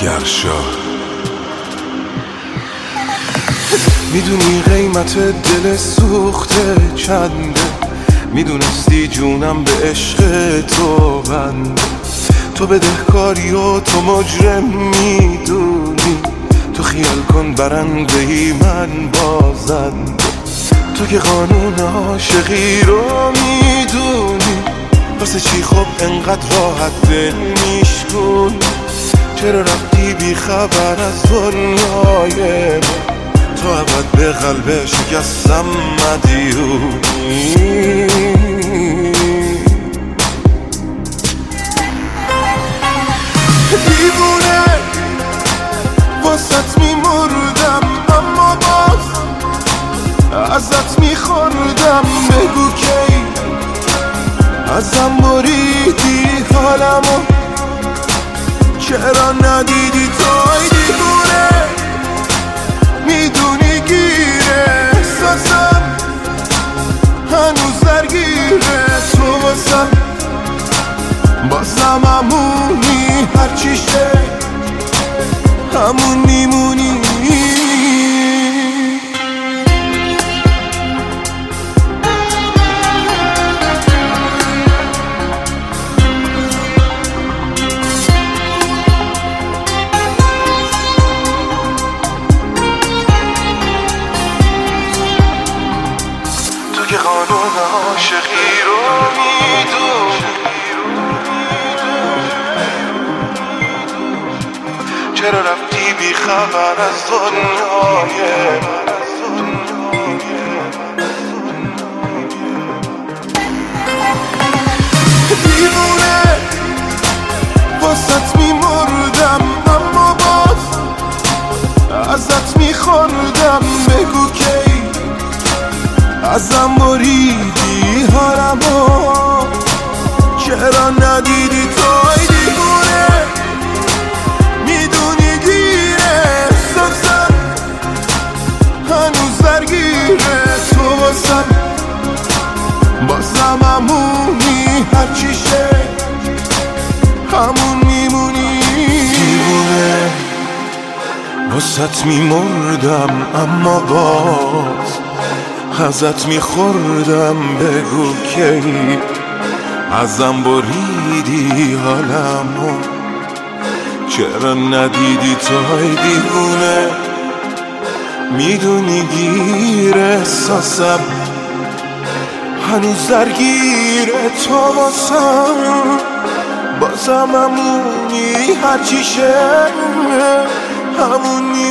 گرشا. میدونی قیمت دل سوخته چنده، میدونستی جونم به عشق تو بنده. تو بدهکاری و تو مجرم میدونی، تو خیال کن برنده ای من بازنده. تو که قانون عاشقی رو میدونی، واسه چی خب انقدر راحت دل میشکن؟ چرا رفتی بی خبر از دنیای من؟ تو ابد به قلب شکستم مدیونی. دیوونه واسط میمردم، اما باز ازت میخوردم. بگو کی ازم بریدی حالمو، چرا ندیدی توی؟ دیوونه میدونی گیره احساسم هنوز درگیره. تو واسم بازم همونی، هرچی شه همون میمونی. تو که قانون عاشقی رو میدونی، چرا رفتی بی خبر از دنیای من؟ دیوونه واسط میمردم، اما باز ازت میخوردم. بگو کی ازم بریدی حالمو، چرا ندیدی توی؟ دیوونه میدونی گیره احساسم هنوز درگیره. تو واسم بازم همونی، هرچی شه همون میمونی. دیوونه واسط میمردم، اما باز ازت میخوردم. بگو کی ازم بریدی حالمو، چرا ندیدی توی؟ دیوونه میدونی گیر احساسم هنوز درگیره. تو واسم بازم همونی، هرچی شه همونی.